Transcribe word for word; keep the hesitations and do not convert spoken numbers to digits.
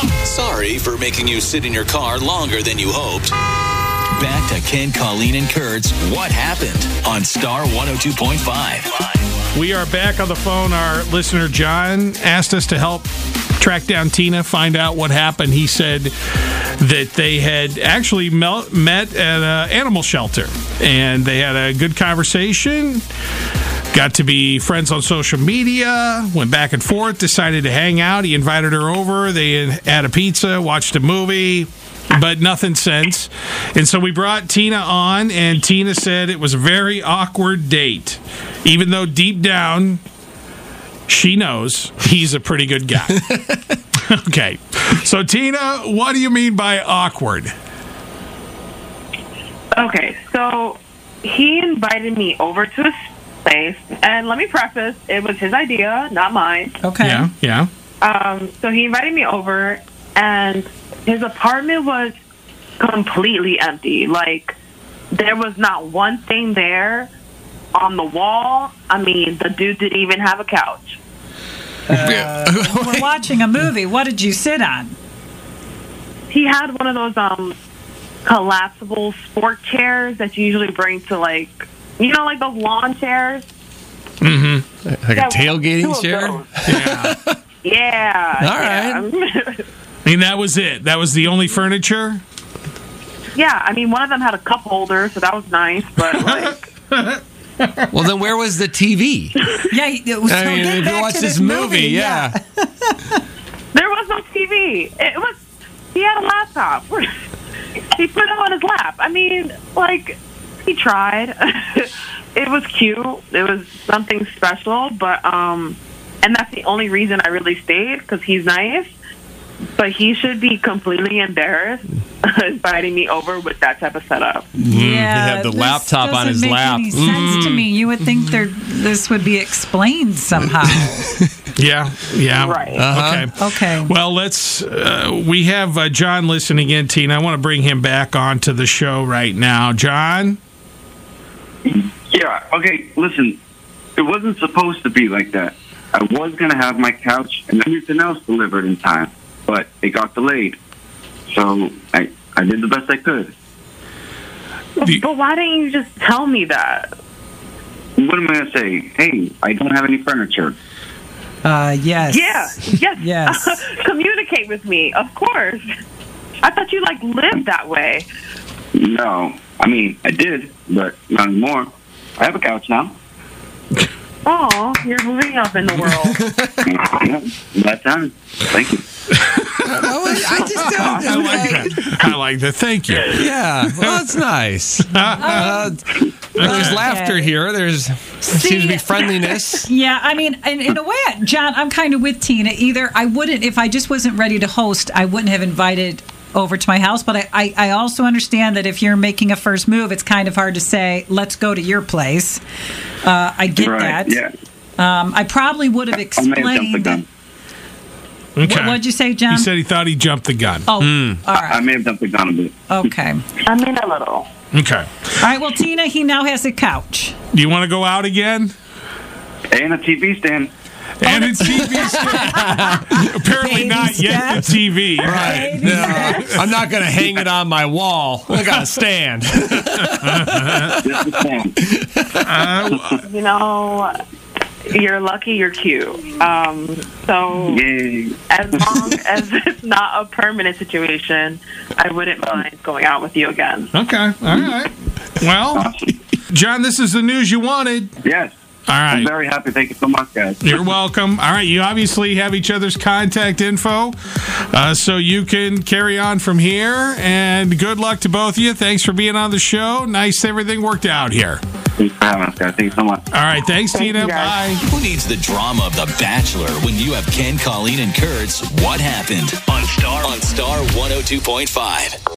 Sorry for making you sit in your car longer than you hoped. Back to Ken, Colleen, and Kurt's What Happened on Star one oh two point five. We are back on the phone. Our listener, John, asked us to help track down Tina, find out what happened. He said that they had actually met at an animal shelter, and they had a good conversation, got to be friends on social media, went back and forth, decided to hang out. He invited her over. They had a pizza, watched a movie, but nothing since. And so we brought Tina on, and Tina said it was a very awkward date, even though deep down she knows he's a pretty good guy. Okay. So, Tina, what do you mean by awkward? Okay, so he invited me over to his place, and let me preface, it was his idea, not mine. Okay. Yeah, yeah. Um, so he invited me over, and his apartment was completely empty. Like, there was not one thing there on the wall. I mean, the dude didn't even have a couch. Uh, we're watching a movie. What did you sit on? He had one of those um collapsible sport chairs that you usually bring to, like, you know, like those lawn chairs. Mm-hmm. Like Yeah, a tailgating two chair? of Yeah. Yeah. All right. Yeah. I mean, that was it. That was the only furniture? Yeah, I mean, one of them had a cup holder, so that was nice, but, like... Well, then where was the T V? Yeah, it was, I so mean, get if you back watch to this movie, yeah. There was no T V. It was... He had a laptop. He put it on his lap. I mean, like, he tried. It was cute. It was something special, but, um... And that's the only reason I really stayed, because he's nice. But he should be completely embarrassed inviting me over with that type of setup. Yeah, he had the this laptop on doesn't his make lap. Any sense to me? You would think there this would be explained somehow. Yeah, yeah. Right. Uh-huh. Okay. Okay. Well, let's. Uh, we have uh, John listening in, Tina. I want to bring him back onto the show right now. John? Yeah, okay, listen. It wasn't supposed to be like that. I was going to have my couch and everything else delivered in time, but it got delayed. So I, I did the best I could. But, but why didn't you just tell me that? What am I going to say? Hey, I don't have any furniture. Uh, yes. Yeah, yes. Yes. Communicate with me, of course. I thought you, like, lived that way. No, I mean, I did, but not anymore. I have a couch now. Oh, you're moving up in the world. Yeah, that time. Thank you. I just don't. I like that. I like that. Thank you. Yeah, well, that's nice. Uh, there's laughter here. There's there seems to be friendliness. Yeah, I mean, in, in a way, John, I'm kind of with Tina. Either I wouldn't, if I just wasn't ready to host, I wouldn't have invited over to my house. But I, I, I also understand that if you're making a first move, it's kind of hard to say, let's go to your place. Uh, I get Right, that. yeah. Um, I probably would have I may have jumped the explained. gun. Okay. What, what'd you say, John? He said he thought he jumped the gun. Oh, all I right. may have jumped the gun a bit. Okay. I mean, a little. Okay. All right, well, Tina, he now has a couch. Do you want to go out again? And a T V stand. And a T V stand. Apparently Baby not yet the steps. T V. Right. No, I'm not going to hang it on my wall. I got to stand. Just a stand. Uh, You know, you're lucky you're cute. Um, so Yay. as long as it's not a permanent situation, I wouldn't mind going out with you again. okay. All right. Well, Awesome. John, this is the news you wanted. Yes. All I'm right. very happy. Thank you so much, guys. You're welcome. All right. You obviously have each other's contact info, uh, so you can carry on from here. And good luck to both of you. Thanks for being on the show. Nice everything worked out here. Thanks for having us, guys. Thank you so much. All right. Thanks, Thank Tina. you, guys. Bye. Who needs the drama of The Bachelor when you have Ken, Colleen, and Kurt's What Happened on Star on Star one oh two point five.